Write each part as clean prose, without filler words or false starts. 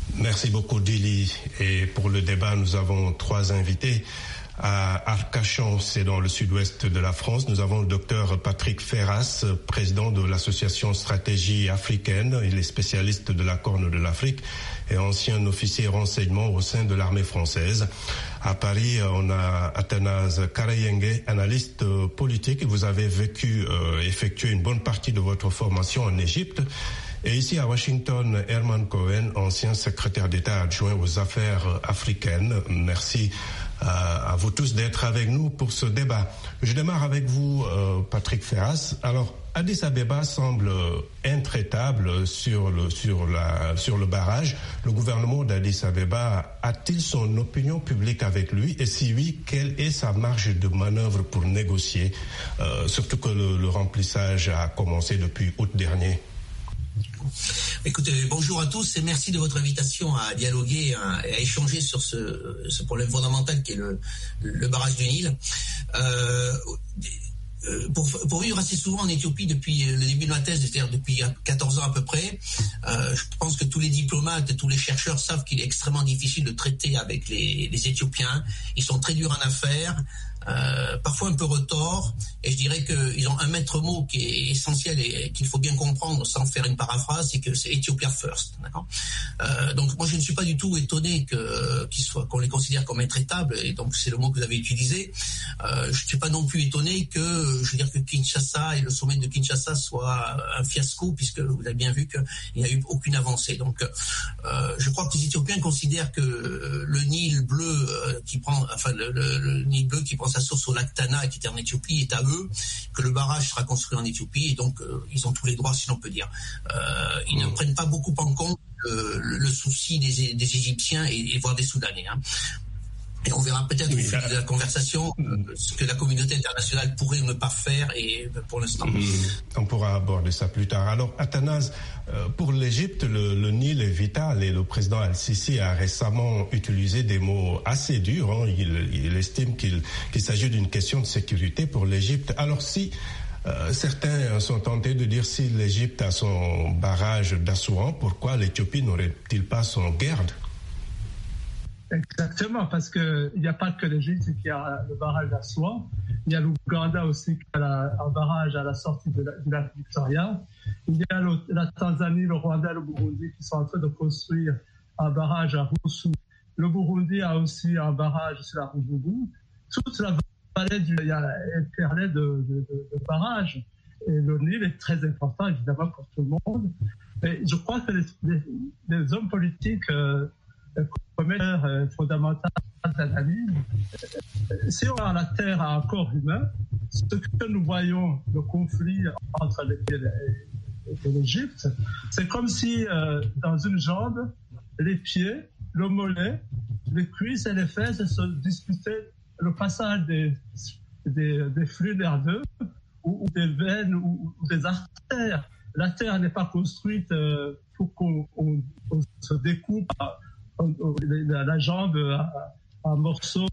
Merci beaucoup, Dili. Et pour le débat, nous avons 3 invités. À Arcachon, c'est dans le sud-ouest de la France. Nous avons le docteur Patrick Ferras, président de l'association Stratégie africaine. Il est spécialiste de la Corne de l'Afrique et ancien officier renseignement au sein de l'armée française. À Paris, on a Athanase Karayenge, analyste politique. Vous avez effectué une bonne partie de votre formation en Égypte. Et ici à Washington, Herman Cohen, ancien secrétaire d'État adjoint aux affaires africaines. Merci à vous tous d'être avec nous pour ce débat. Je démarre avec vous, Patrick Ferras. Alors, Addis Abeba semble intraitable sur le barrage. Le gouvernement d'Addis Abeba a-t-il son opinion publique avec lui? Et si oui, quelle est sa marge de manœuvre pour négocier? Surtout que le remplissage a commencé depuis août dernier. Écoutez, bonjour à tous et merci de votre invitation à dialoguer et à échanger sur ce problème fondamental qui est le barrage du Nil. Pour vivre assez souvent en Éthiopie depuis le début de ma thèse, c'est-à-dire depuis 14 ans à peu près, je pense que tous les diplomates et tous les chercheurs savent qu'il est extrêmement difficile de traiter avec les Éthiopiens. Ils sont très durs en affaires. Parfois un peu retors, et je dirais qu'ils ont un maître mot qui est essentiel et qu'il faut bien comprendre sans faire une paraphrase, c'est que c'est Ethiopia first, d'accord. Donc moi je ne suis pas du tout étonné qu'on les considère comme intraitables, et donc c'est le mot que vous avez utilisé. Je ne suis pas non plus étonné que Kinshasa et le sommet de Kinshasa soit un fiasco, puisque vous avez bien vu qu'il n'y a eu aucune avancée. Donc je crois que les Éthiopiens considèrent que le Nil bleu le Nil bleu qui prend sa source au lac Tana, qui est en Éthiopie, est à eux, que le barrage sera construit en Éthiopie, et donc ils ont tous les droits, si l'on peut dire. Ils ne prennent pas beaucoup en compte le souci des Égyptiens et voire des Soudanais. Et on verra peut-être au fil de la conversation ce que la communauté internationale pourrait ne pas faire, et pour l'instant. On pourra aborder ça plus tard. Alors, Athanase, pour l'Égypte, le Nil est vital, et le président Al-Sisi a récemment utilisé des mots assez durs. Il estime qu'il s'agit d'une question de sécurité pour l'Égypte. Alors si certains sont tentés de dire, si l'Égypte a son barrage d'Assouan, pourquoi l'Éthiopie n'aurait-il pas son GERD? Exactement, parce qu'il n'y a pas que l'Égypte qui a le barrage d'Assouan. Il y a l'Ouganda aussi qui a un barrage à la sortie du lac Victoria. Il y a la Tanzanie, le Rwanda et le Burundi qui sont en train de construire un barrage à Roussou. Le Burundi a aussi un barrage sur la Ruvubu. Toute la vallée il y a un de barrages. Et le Nil est très important, évidemment, pour tout le monde. Mais je crois que les hommes politiques comme fondamental d'analyse. Si on a la Terre à un corps humain, ce que nous voyons, le conflit entre l'Égypte, c'est comme si dans une jambe, les pieds, le mollet, les cuisses et les fesses se disputaient le passage des flux nerveux ou des veines ou des artères. La Terre n'est pas construite pour qu'on se découpe la jambe à morceaux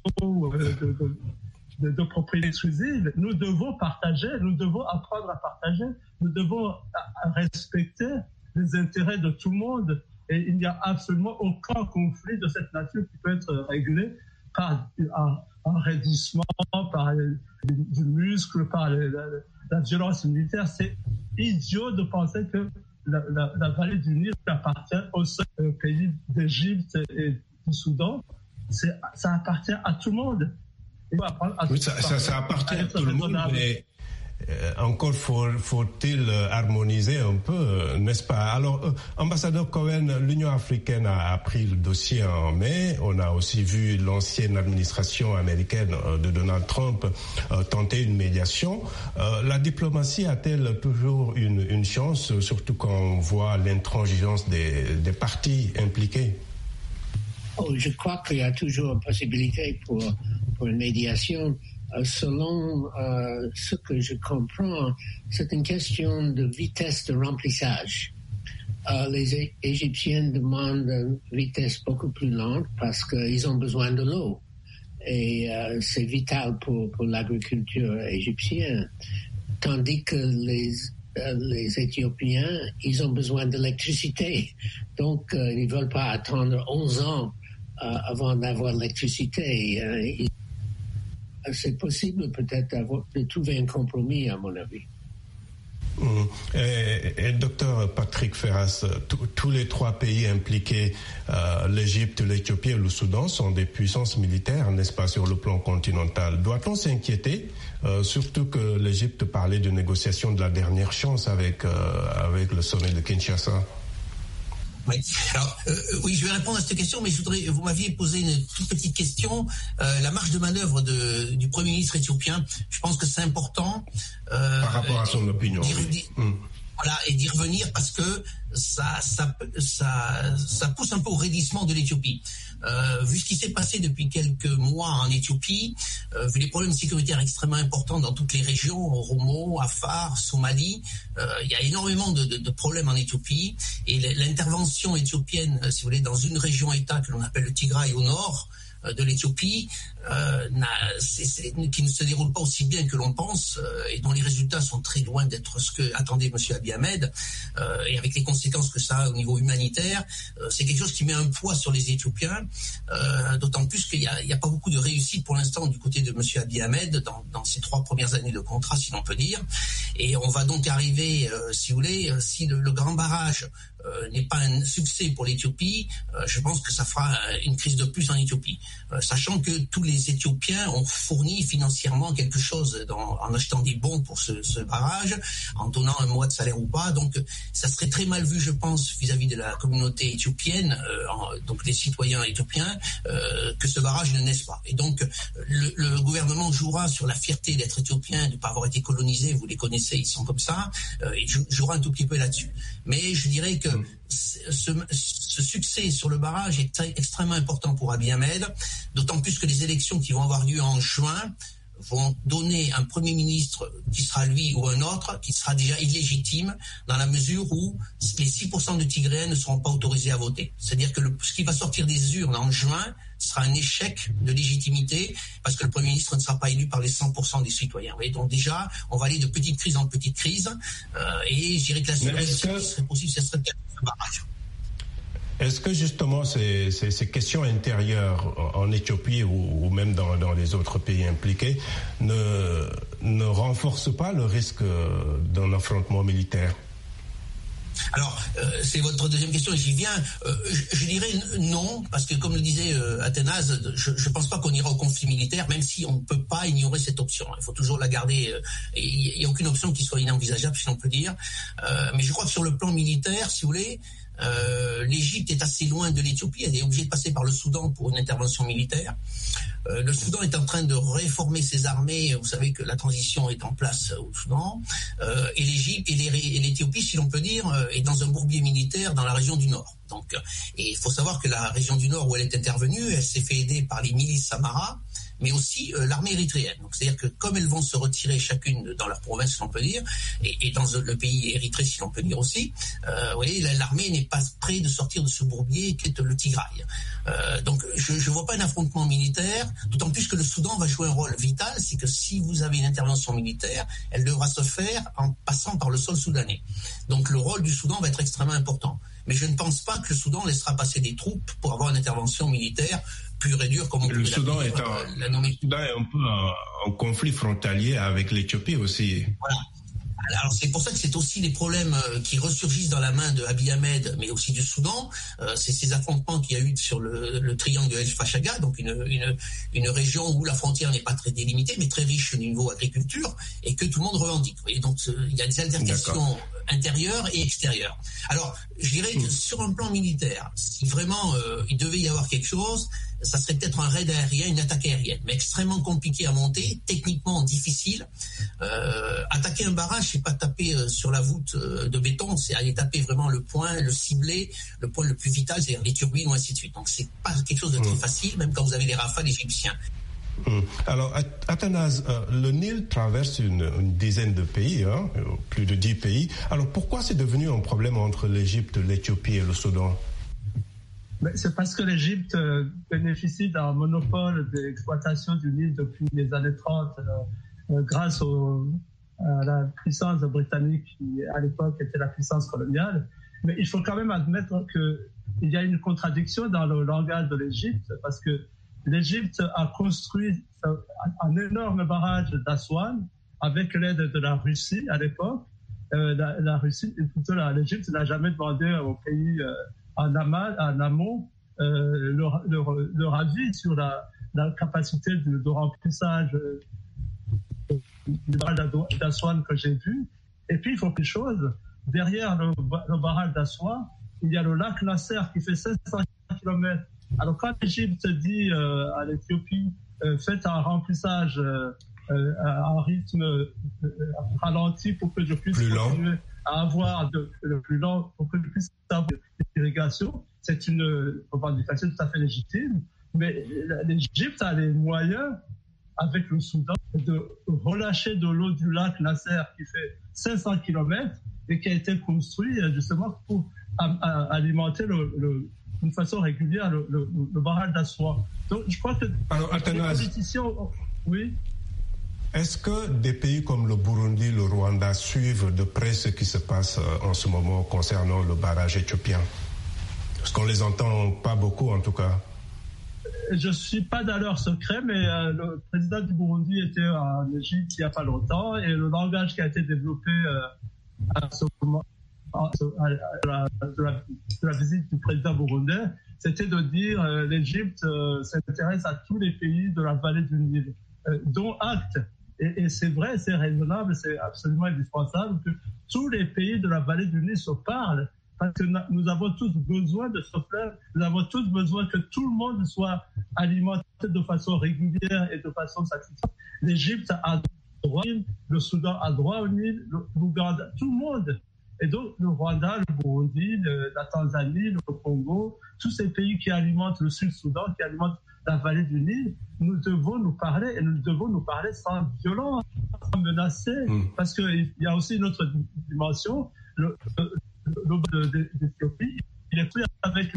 de propriété exclusive. Nous devons partager, nous devons apprendre à partager, nous devons respecter les intérêts de tout le monde, et il n'y a absolument aucun conflit de cette nature qui peut être réglé par un raidissement, par du muscle, par la violence militaire. C'est idiot de penser que la vallée du Nil appartient au seul pays d'Égypte et du Soudan. Ça appartient à tout le monde. Oui, ça appartient à tout le monde, mais encore faut-il harmoniser un peu, n'est-ce pas? Alors, ambassadeur Cohen, l'Union africaine a pris le dossier en mai. On a aussi vu l'ancienne administration américaine de Donald Trump tenter une médiation. La diplomatie a-t-elle toujours une chance, surtout quand on voit l'intransigeance des partis impliqués? Je crois qu'il y a toujours une possibilité pour une médiation. Selon ce que je comprends, c'est une question de vitesse de remplissage. Les Égyptiens demandent une vitesse beaucoup plus lente parce qu'ils ont besoin de l'eau. Et c'est vital pour l'agriculture égyptienne. Tandis que les Éthiopiens, ils ont besoin d'électricité. Donc, ils ne veulent pas attendre 11 ans avant d'avoir l'électricité. C'est possible peut-être de trouver un compromis, à mon avis. Et docteur Patrick Ferras, tous les trois pays impliqués, l'Égypte, l'Éthiopie et le Soudan, sont des puissances militaires, n'est-ce pas, sur le plan continental. Doit-on s'inquiéter, surtout que l'Égypte parlait de négociation de la dernière chance avec le sommet de Kinshasa? Oui. Alors, oui, je vais répondre à cette question, mais vous m'aviez posé une toute petite question. La marge de manœuvre du Premier ministre éthiopien, je pense que c'est important. Par rapport à son opinion. Voilà, et d'y revenir parce que ça pousse un peu au raidissement de l'Éthiopie. Vu ce qui s'est passé depuis quelques mois en Éthiopie, vu les problèmes sécuritaires extrêmement importants dans toutes les régions, Oromo, Afar, Somalie, il y a énormément de problèmes en Éthiopie. Et l'intervention éthiopienne, si vous voulez, dans une région-État que l'on appelle le Tigray au nord de l'Éthiopie, qui ne se déroule pas aussi bien que l'on pense et dont les résultats sont très loin d'être ce que attendait M. Abiy Ahmed, et avec les conséquences que ça a au niveau humanitaire, c'est quelque chose qui met un poids sur les Éthiopiens, d'autant plus qu'il n'y a pas beaucoup de réussite pour l'instant du côté de M. Abiy Ahmed dans ces 3 premières années de contrat, si l'on peut dire. Et on va donc arriver, si vous voulez, si le grand barrage n'est pas un succès pour l'Éthiopie, je pense que ça fera une crise de plus en Éthiopie. Sachant que tous les Éthiopiens ont fourni financièrement quelque chose en achetant des bons pour ce barrage, en donnant un mois de salaire ou pas. Donc ça serait très mal vu, je pense, vis-à-vis de la communauté éthiopienne, donc des citoyens éthiopiens, que ce barrage ne naisse pas. Et donc le gouvernement jouera sur la fierté d'être éthiopien, de ne pas avoir été colonisé, vous les connaissez, ils sont comme ça, et jouera un tout petit peu là-dessus. Mais je dirais que ce succès sur le barrage est extrêmement important pour Abiy Ahmed, d'autant plus que les élections qui vont avoir lieu en juin vont donner un Premier ministre qui sera lui ou un autre, qui sera déjà illégitime dans la mesure où les 6% de Tigréens ne seront pas autorisés à voter. C'est-à-dire que ce qui va sortir des urnes en juin sera un échec de légitimité parce que le Premier ministre ne sera pas élu par les 100% des citoyens. Et donc déjà, on va aller de petite crise en petite crise et je dirais que la solution qui serait possible, ce serait le barrage. Est-ce que justement ces questions intérieures en Éthiopie ou même dans les autres pays impliqués ne renforcent pas le risque d'un affrontement militaire? Alors, c'est votre deuxième question et j'y viens. Je dirais non, parce que comme le disait Athénase, je ne pense pas qu'on ira au conflit militaire, même si on ne peut pas ignorer cette option. Il faut toujours la garder. Il n'y a aucune option qui soit inenvisageable, si l'on peut dire. Mais je crois que sur le plan militaire, si vous voulez, l'Égypte est assez loin de l'Éthiopie, elle est obligée de passer par le Soudan pour une intervention militaire. Le Soudan est en train de réformer ses armées, vous savez que la transition est en place au Soudan, et l'Égypte et l'Éthiopie, si l'on peut dire, est dans un bourbier militaire dans la région du Nord. Donc, et il faut savoir que la région du Nord où elle est intervenue, elle s'est fait aider par les milices Samara, mais aussi l'armée érythréenne. Donc, c'est-à-dire que comme elles vont se retirer chacune dans leur province, si l'on peut dire, et dans le pays érythrée, si l'on peut dire aussi, vous voyez, l'armée n'est pas prête de sortir de ce bourbier qu'est le Tigray. Donc, je ne vois pas un affrontement militaire, d'autant plus que le Soudan va jouer un rôle vital, c'est que si vous avez une intervention militaire, elle devra se faire en passant par le sol soudanais. Donc, le rôle du Soudan va être extrêmement important. Mais je ne pense pas que le Soudan laissera passer des troupes pour avoir une intervention militaire pure et dure comme on peut le Soudan est un peu en conflit frontalier avec l'Éthiopie aussi. Voilà. Alors c'est pour ça que c'est aussi les problèmes qui ressurgissent dans la main de Abiy Ahmed, mais aussi du Soudan. C'est ces affrontements qu'il y a eu sur le triangle de El Fashaga, donc une région où la frontière n'est pas très délimitée, mais très riche au niveau agriculture, et que tout le monde revendique. Et donc il y a des altercations intérieures et extérieures. Alors je dirais que sur un plan militaire, si vraiment il devait y avoir quelque chose, ça serait peut-être un raid aérien, une attaque aérienne, mais extrêmement compliqué à monter, techniquement difficile. Attaquer un barrage, c'est pas taper sur la voûte de béton, c'est aller taper vraiment le point, le cibler, le point le plus vital, c'est-à-dire les turbines ou ainsi de suite. Donc c'est pas quelque chose de très facile, même quand vous avez les rafales égyptiens. Alors, Athanase, le Nil traverse une dizaine de pays, plus de 10 pays. Alors, pourquoi c'est devenu un problème entre l'Égypte, l'Éthiopie et le Soudan? C'est parce que l'Égypte bénéficie d'un monopole d'exploitation du Nil depuis les années 30 grâce la puissance britannique qui, à l'époque, était la puissance coloniale. Mais il faut quand même admettre qu'il y a une contradiction dans le langage de l'Égypte, parce que l'Égypte a construit un énorme barrage d'Aswan avec l'aide de la Russie à l'époque. La Russie, plutôt l'Égypte n'a jamais demandé au pays en amont leur avis sur la capacité de remplissage du barrage d'Aswan que j'ai vu. Et puis, il faut quelque chose. Derrière le barrage d'Aswan, il y a le lac Nasser qui fait 500 km. Alors, quand l'Égypte dit à l'Éthiopie, faites un remplissage à un rythme ralenti pour que je puisse continuer à avoir le plus lent, pour que je puisse avoir l'irrigation, c'est une revendication tout à fait légitime. Mais l'Égypte a les moyens, avec le Soudan, de relâcher de l'eau du lac Nasser qui fait 500 km et qui a été construit justement pour alimenter d'une façon régulière le barrage d'Aswan. Donc je crois que les politiciens... Oui. Est-ce que des pays comme le Burundi, le Rwanda suivent de près ce qui se passe en ce moment concernant le barrage éthiopien? Parce qu'on les entend pas beaucoup en tout cas. Je ne suis pas dans leur secret, mais le président du Burundi était en Égypte il n'y a pas longtemps et le langage qui a été développé à ce moment de la visite du président burundais, c'était de dire l'Égypte s'intéresse à tous les pays de la vallée du Nil, dont acte. Et c'est vrai, c'est raisonnable, c'est absolument indispensable que tous les pays de la vallée du Nil se parlent, parce que nous avons tous besoin de se faire, nous avons tous besoin que tout le monde soit alimenté de façon régulière et de façon satisfaisante. L'Égypte a droit au Nil, le Soudan a droit au Nil, l'Ouganda, tout le monde. Et donc le Rwanda, le Burundi, la Tanzanie, le Congo, tous ces pays qui alimentent le Sud-Soudan, qui alimentent la vallée du Nil, nous devons nous parler, et nous devons nous parler sans violence, sans menacer, parce qu'il y a aussi une autre dimension. L'Éthiopie, il est pris avec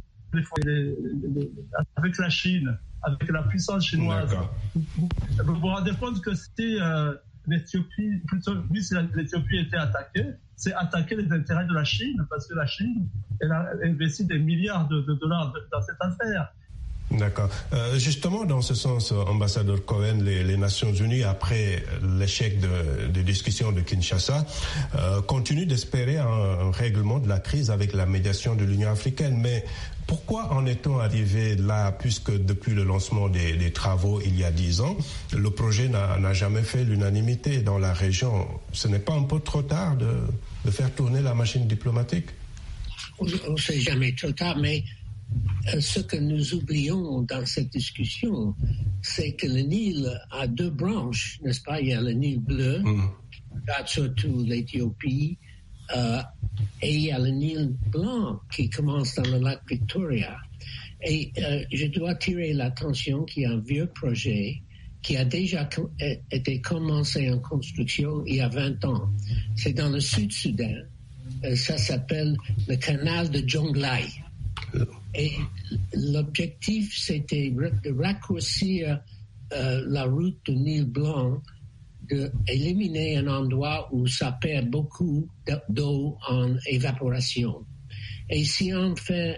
la Chine, avec la puissance chinoise. Vous vous rendez compte que si l'Éthiopie, si l'Éthiopie était attaquée, c'est attaquer les intérêts de la Chine, parce que la Chine, elle a investi des milliards de dollars dans cette affaire. D'accord. Justement, dans ce sens, ambassadeur Cohen, les Nations Unies, après l'échec des discussions de Kinshasa, continuent d'espérer un règlement de la crise avec la médiation de l'Union africaine. Mais pourquoi en est-on arrivé là, puisque depuis le lancement des travaux il y a 10 ans, le projet n'a jamais fait l'unanimité dans la région? Ce n'est pas un peu trop tard de faire tourner la machine diplomatique? On ne sait jamais trop tard, mais ce que nous oublions dans cette discussion, c'est que le Nil a deux branches, n'est-ce pas? Il y a le Nil bleu, surtout l'Éthiopie, et il y a le Nil blanc qui commence dans le lac Victoria. Et je dois attirer l'attention qu'il y a un vieux projet qui a déjà été commencé en construction il y a 20 ans. C'est dans le Sud-Soudan. Ça s'appelle le canal de Jonglei. Et l'objectif, c'était de raccourcir la route du Nil blanc, d'éliminer un endroit où ça perd beaucoup d'eau en évaporation. Et si on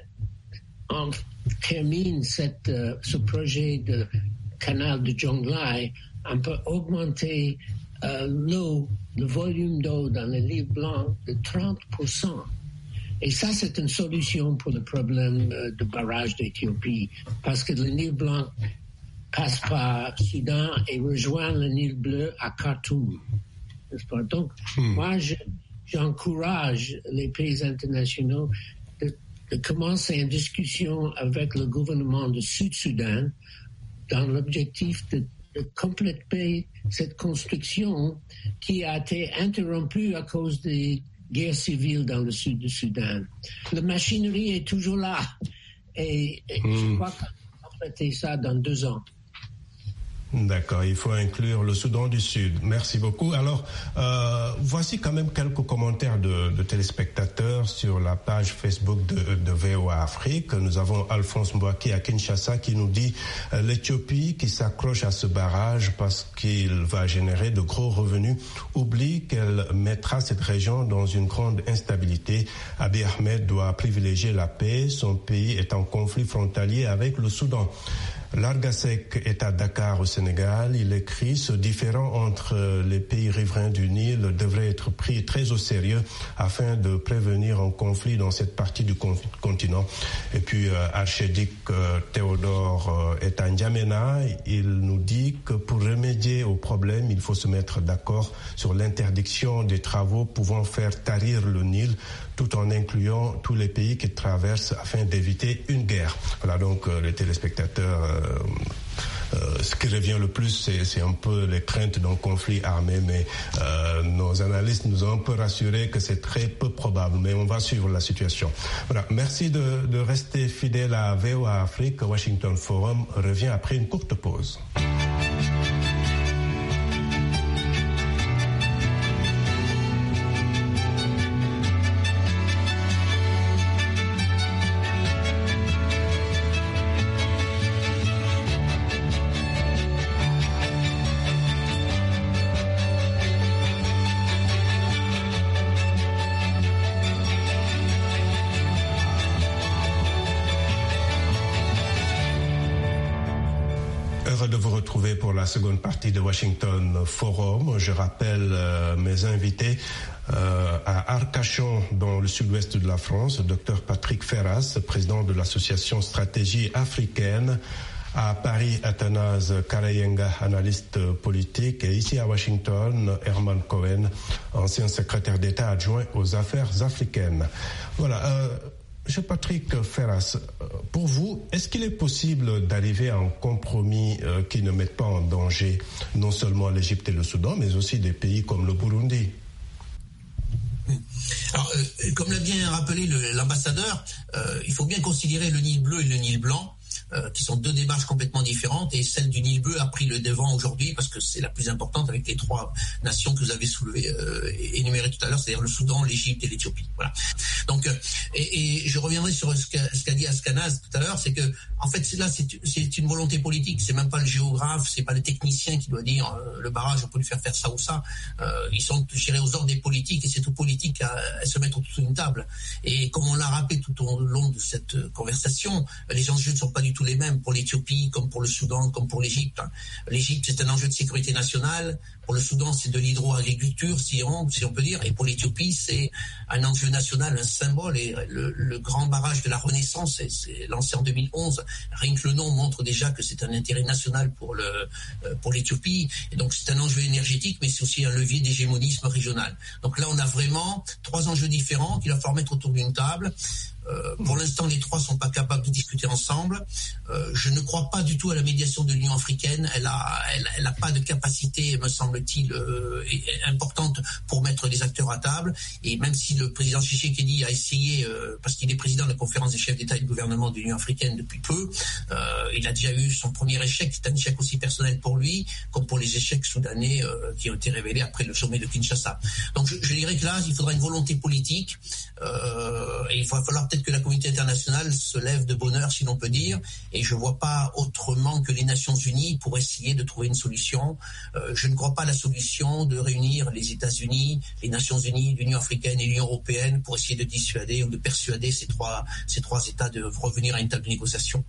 termine ce projet de canal de Jonglei, on peut augmenter l'eau, le volume d'eau dans le Nil blanc de 30%. Et ça, c'est une solution pour le problème de barrage d'Éthiopie, parce que le Nil blanc passe par Soudan et rejoint le Nil bleu à Khartoum. Donc, moi, j'encourage les pays internationaux de commencer une discussion avec le gouvernement du Sud-Soudan dans l'objectif de compléter cette construction qui a été interrompue à cause des guerre civile dans le sud du Soudan. La machinerie est toujours là et je crois qu'on va compléter ça dans 2 ans. D'accord, il faut inclure le Soudan du Sud. Merci beaucoup. Alors, voici quand même quelques commentaires de téléspectateurs sur la page Facebook de VOA Afrique. Nous avons Alphonse Mbouaki à Kinshasa qui nous dit l'Éthiopie qui s'accroche à ce barrage parce qu'il va générer de gros revenus oublie qu'elle mettra cette région dans une grande instabilité. Abiy Ahmed doit privilégier la paix. Son pays est en conflit frontalier avec le Soudan. Largasek est à Dakar au Sénégal. Il écrit « Ce différend entre les pays riverains du Nil devrait être pris très au sérieux afin de prévenir un conflit dans cette partie du continent. » Et puis Archédic Théodore est à N'Djamena. Il nous dit que pour remédier au problème, il faut se mettre d'accord sur l'interdiction des travaux pouvant faire tarir le Nil, tout en incluant tous les pays qui traversent afin d'éviter une guerre. Voilà donc les téléspectateurs. Ce qui revient le plus, c'est un peu les craintes d'un conflit armé, mais nos analystes nous ont un peu rassuré que c'est très peu probable, mais on va suivre la situation. Voilà, merci de rester fidèle à VOA Afrique. Washington Forum revient après une courte pause. De vous retrouver pour la seconde partie de Washington Forum. Je rappelle mes invités à Arcachon, dans le sud-ouest de la France, Dr Patrick Ferras, président de l'association Stratégie africaine. À Paris, Athanase Karayenga, analyste politique. Et ici à Washington, Herman Cohen, ancien secrétaire d'État adjoint aux affaires africaines. Voilà. Monsieur Patrick Ferras, pour vous, est-ce qu'il est possible d'arriver à un compromis qui ne mette pas en danger non seulement l'Égypte et le Soudan, mais aussi des pays comme le Burundi? Alors, comme l'a bien rappelé l'ambassadeur, il faut bien considérer le Nil bleu et le Nil blanc, qui sont deux démarches complètement différentes, et celle du Nil bleu a pris le devant aujourd'hui parce que c'est la plus importante avec les trois nations que vous avez énumérées tout à l'heure, c'est-à-dire le Soudan, l'Égypte et l'Éthiopie. Voilà. Donc, et je reviendrai sur ce qu'a dit Askanaz tout à l'heure, c'est que en fait là c'est une volonté politique, c'est même pas le géographe, c'est pas le technicien qui doit dire le barrage on peut lui faire ça ou ça. Ils sont gérés aux ordres des politiques et c'est aux politiques à se mettre autour d'une table. Et comme on l'a rappelé tout au long de cette conversation, les enjeux ne sont pas du tout les mêmes pour l'Éthiopie, comme pour le Soudan, comme pour l'Égypte. L'Égypte, c'est un enjeu de sécurité nationale. Pour le Soudan, c'est de l'hydroagriculture, si on peut dire. Et pour l'Éthiopie, c'est un enjeu national, un symbole. Et le grand barrage de la Renaissance, c'est lancé en 2011. Rien que le nom montre déjà que c'est un intérêt national pour l'Éthiopie. Et donc, c'est un enjeu énergétique, mais c'est aussi un levier d'hégémonisme régional. Donc là, on a vraiment trois enjeux différents qu'il va falloir mettre autour d'une table. Pour l'instant, les trois sont pas capables de discuter ensemble. Je ne crois pas du tout à la médiation de l'Union africaine. Elle a pas de capacité, me semble-t-il, importante pour mettre les acteurs à table. Et même si le président Tshisekedi a essayé, parce qu'il est président de la conférence des chefs d'État et de gouvernement de l'Union africaine depuis peu, il a déjà eu son premier échec. C'est un échec aussi personnel pour lui, comme pour les échecs soudanais qui ont été révélés après le sommet de Kinshasa. Donc je dirais que là, il faudra une volonté politique. Et il va falloir peut-être que la communauté internationale se lève de bonne heure, si l'on peut dire, et je ne vois pas autrement que les Nations Unies pour essayer de trouver une solution. Je ne crois pas à la solution de réunir les États-Unis, les Nations Unies, l'Union africaine et l'Union européenne pour essayer de dissuader ou de persuader ces trois États de revenir à une table de négociation.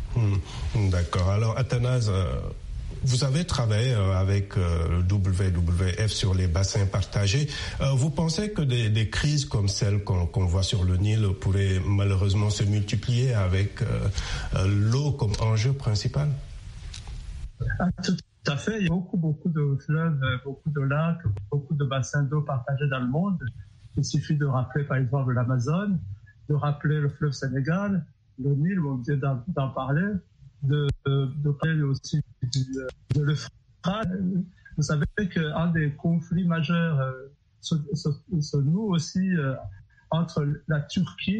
D'accord. Alors, Athanase, vous avez travaillé avec le WWF sur les bassins partagés. Vous pensez que des crises comme celle qu'on voit sur le Nil pourraient malheureusement se multiplier avec l'eau comme enjeu principal? Tout à fait. Il y a beaucoup de fleuves, beaucoup de lacs, beaucoup de bassins d'eau partagés dans le monde. Il suffit de rappeler par exemple l'Amazone, de rappeler le fleuve Sénégal, le Nil, on vient d'en parler, de parler aussi de l'Euphrate. Vous savez qu'un des conflits majeurs se noue aussi entre la Turquie,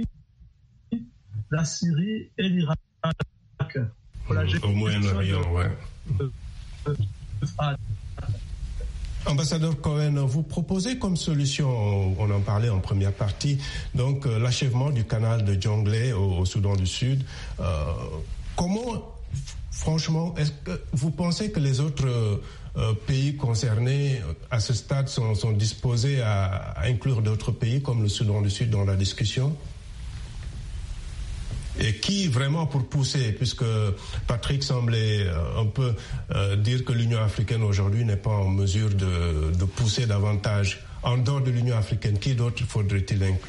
la Syrie et l'Irak. Au Moyen-Orient, ouais. Ambassadeur Cohen, vous proposez comme solution, on en parlait en première partie, donc l'achèvement du canal de Jonglei au Soudan du Sud. Comment, franchement, est-ce que vous pensez que les autres pays concernés à ce stade sont disposés à inclure d'autres pays comme le Soudan du Sud dans la discussion ? Et qui vraiment pour pousser, puisque Patrick semblait un peu dire que l'Union africaine aujourd'hui n'est pas en mesure de pousser davantage. En dehors de l'Union africaine, qui d'autre faudrait-il inclure ?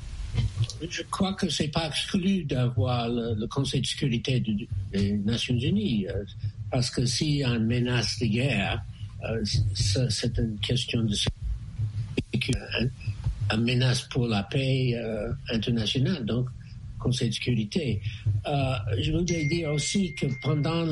Je crois que ce n'est pas exclu d'avoir le Conseil de sécurité des Nations Unies, parce que s'il y a une menace de guerre, c'est une question de sécurité, une menace pour la paix internationale. Donc, Conseil de sécurité. Je voudrais dire aussi que pendant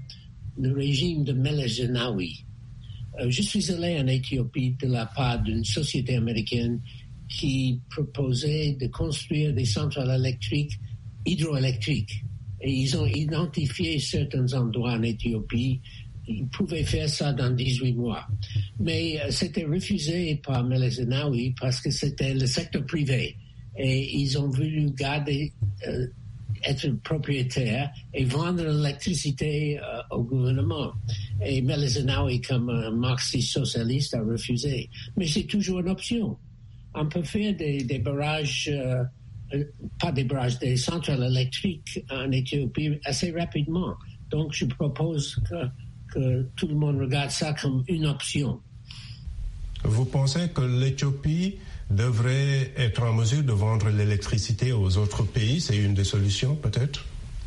le régime de Meles Zenawi, je suis allé en Éthiopie de la part d'une société américaine qui proposait de construire des centrales électriques hydroélectriques. Et ils ont identifié certains endroits en Éthiopie. Ils pouvaient faire ça dans 18 mois. Mais c'était refusé par Meles Zenawi parce que c'était le secteur privé. Et ils ont voulu garder, être propriétaires et vendre l'électricité au gouvernement. Et Meles Zenawi, comme un marxiste socialiste, a refusé. Mais c'est toujours une option. On peut faire des barrages, pas des barrages, des centrales électriques en Éthiopie assez rapidement. Donc je propose que tout le monde regarde ça comme une option. Vous pensez que l'Éthiopie devrait être en mesure de vendre l'électricité aux autres pays? C'est une des solutions, peut-être?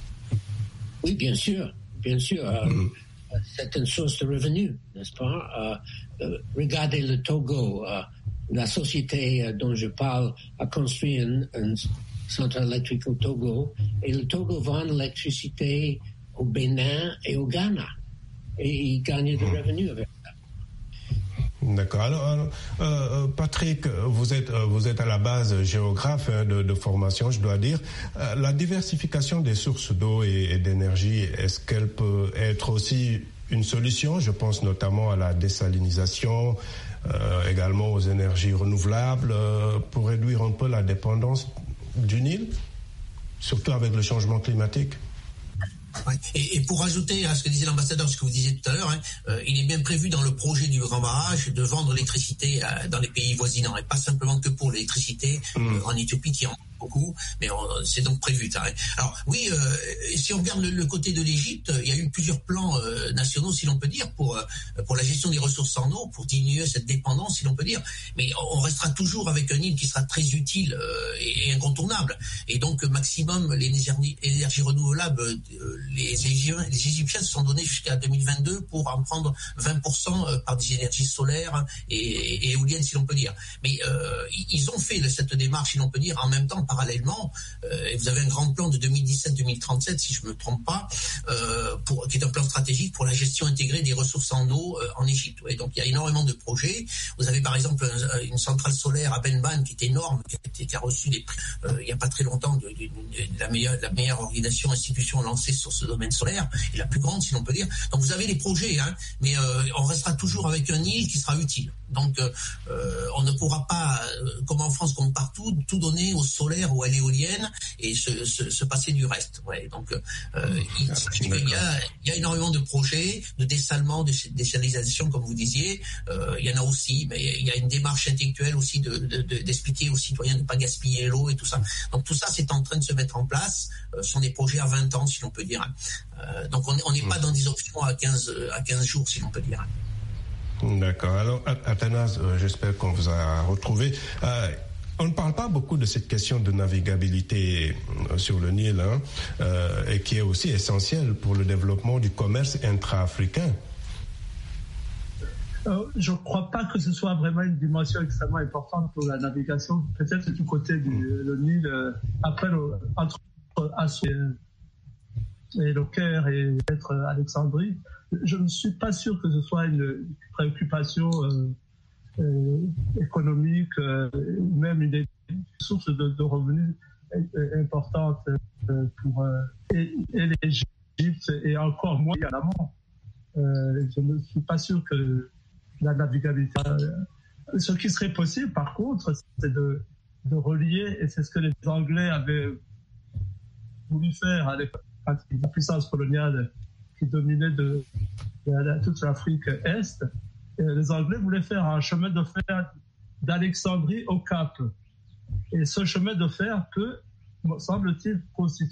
Oui, bien sûr. Bien sûr. C'est une source de revenus, n'est-ce pas? Regardez le Togo. La société dont je parle a construit une centrale électrique au Togo. Et le Togo vend l'électricité au Bénin et au Ghana. Et il gagne des revenus avec ça. D'accord. Alors, Patrick, vous êtes à la base géographe de formation, je dois dire. La diversification des sources d'eau et d'énergie, est-ce qu'elle peut être aussi une solution? Je pense notamment à la désalinisation, également aux énergies renouvelables, pour réduire un peu la dépendance du Nil, surtout avec le changement climatique. Ouais. Et pour ajouter à ce que disait l'ambassadeur, ce que vous disiez tout à l'heure, il est bien prévu dans le projet du Grand Barrage de vendre l'électricité dans les pays voisinants et pas simplement que pour l'électricité en Éthiopie qui en beaucoup, mais c'est donc prévu. Alors oui, si on regarde le côté de l'Égypte, il y a eu plusieurs plans nationaux, si l'on peut dire, pour la gestion des ressources en eau, pour diminuer cette dépendance, si l'on peut dire. Mais on restera toujours avec un île qui sera très utile et incontournable. Et donc maximum les énergies renouvelables. Les Égyptiens se sont donnés jusqu'à 2022 pour en prendre 20% par des énergies solaires et éoliennes, si l'on peut dire. Mais ils ont fait cette démarche, si l'on peut dire, en même temps, parallèlement. Et vous avez un grand plan de 2017-2037, si je ne me trompe pas, qui est un plan stratégique pour la gestion intégrée des ressources en eau en Égypte. Et donc il y a énormément de projets. Vous avez par exemple une centrale solaire à Benban qui est énorme, qui a reçu des prix il n'y a pas très longtemps de la meilleure organisation, institution lancée sur ce domaine solaire, et la plus grande, si l'on peut dire. Donc vous avez les projets, mais on restera toujours avec un île qui sera utile. Donc on ne pourra pas, comme en France, comme partout, tout donner au solaire ou à l'éolienne et se passer du reste. Ouais, donc il y a énormément de projets de dessalement, de désalinisation, comme vous disiez. Il y en a aussi, mais il y a une démarche intellectuelle aussi d'expliquer aux citoyens de ne pas gaspiller l'eau et tout ça. Donc tout ça, c'est en train de se mettre en place. Ce sont des projets à 20 ans, si l'on peut dire. Donc on n'est pas dans des options à 15 jours, si l'on peut dire. D'accord. Alors, Athanas, j'espère qu'on vous a retrouvé. On ne parle pas beaucoup de cette question de navigabilité sur le Nil, et qui est aussi essentielle pour le développement du commerce intra-africain. Je ne crois pas que ce soit vraiment une dimension extrêmement importante pour la navigation. Peut-être du côté du Nil, après entre Assouan et le Caire et peut-être Alexandrie. Je ne suis pas sûr que ce soit une préoccupation économique, même une source de revenus importante pour et l'Égypte et encore moins en amont. Je ne suis pas sûr que la navigabilité... Ce qui serait possible, par contre, c'est de relier, et c'est ce que les Anglais avaient voulu faire à l'époque, la puissance coloniale qui dominait toute l'Afrique Est. Et les Anglais voulaient faire un chemin de fer d'Alexandrie au Cap. Et ce chemin de fer peut, semble-t-il, constituer